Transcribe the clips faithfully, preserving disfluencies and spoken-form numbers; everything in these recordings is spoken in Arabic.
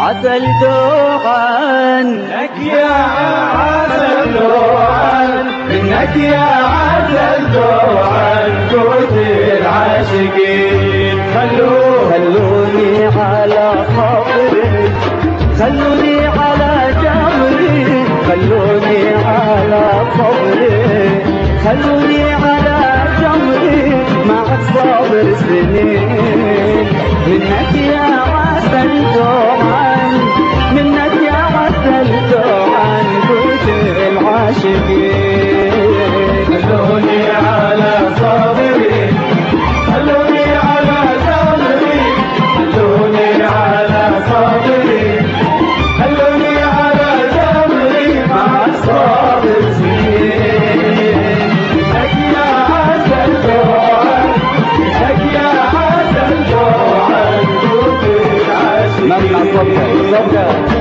عسل دوعا منك يا عسل دوعا، منك يا عسل دوعا قوت العاشقين. خلوني خلوني على خاطري، خلوني على جمري، خلوني على صبري، خلوني على جمري مع الصبر سنين. منك يا عسل دوعا، منك يا عسل دوعا قوت العاشقين. خلوني على صبري، خلوني على جمري، خلوني على صبري، خلوني على جمري مع الصبر سنين. منك يا عسل دوعا، منك يا عسل دوعا قوت ممنع العاشقين. صبرك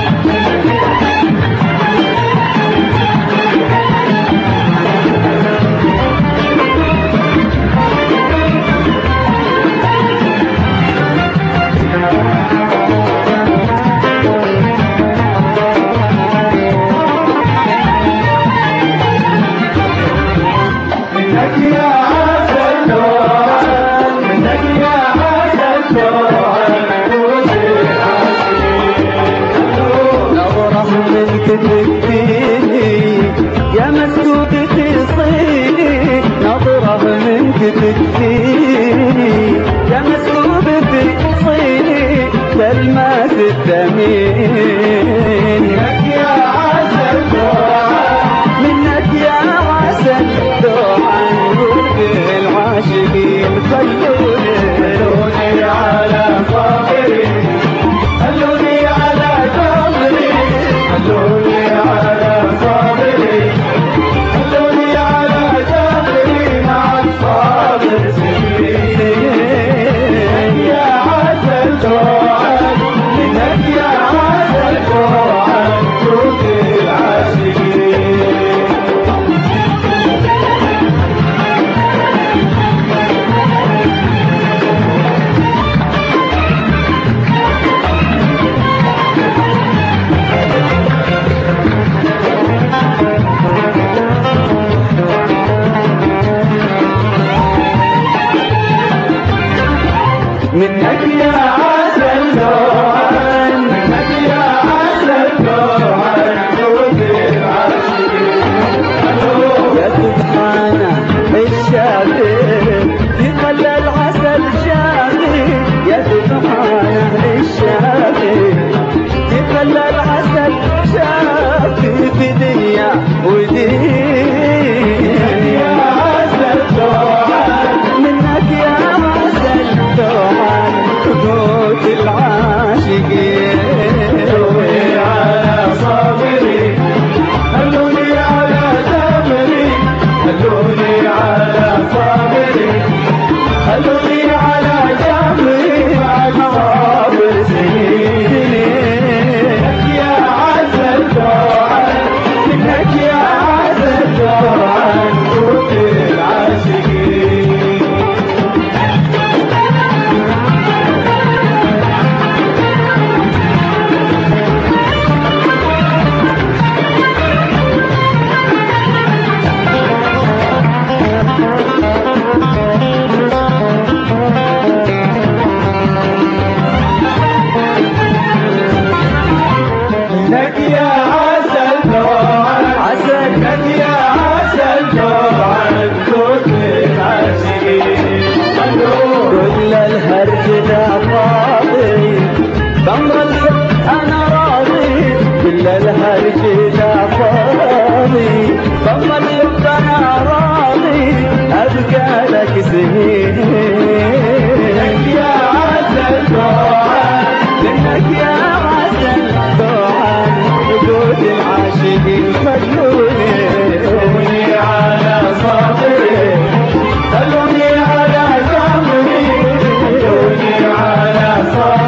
منك يا عسل دوعا، منك يا عسل دوعا قوت العاشقين. نظرة منك تكفيني يا مسكوبة صيني، نظرة منك تكفيني يا مسكوبة صيني كلمة الثمين. منك يا عسل دوعا، منك يا عسل دوعا قلب العاشقين. خلوني خلوني على صبري، خلوني على جمري، خلوني على صبري، خلوني على جمري مع الصبر سنين. منك يا عسل دوعا، منك يا عسل دوعا قوت العاشقين. منك يا عسل دوعا، منك يا عسل دوعا قوت العاشقين. يا سبحانه الشافي يخلى العسل شافي، يا سبحانه الشافي يخلى العسل شافي في دنيا ودين. يا عسل دوعا، منك يا عسل دوعا قوت العاشقين. خلوني على صبري، خلوني على جمري، خلوني على صبري، خلوني على جمري مع الصبر سنين. منك يا عسل دوعا، منك يا عسل دوعا قوت العاشقين. منك يا عسل دوعا، عسل منك يا عسل دوعا قوت العاشقين. كل الهرج ذا فاضي بأمر الحب أنا راضي، كل الهرج ذا فاضي بأمر الحب أنا راضي أبقى لك سنين. منك يا عسل دوعا، منك يا عسل دوعا قوت العاشقين. خلوني خلوني على صبري، خلوني على جمري، خلوني على صبري.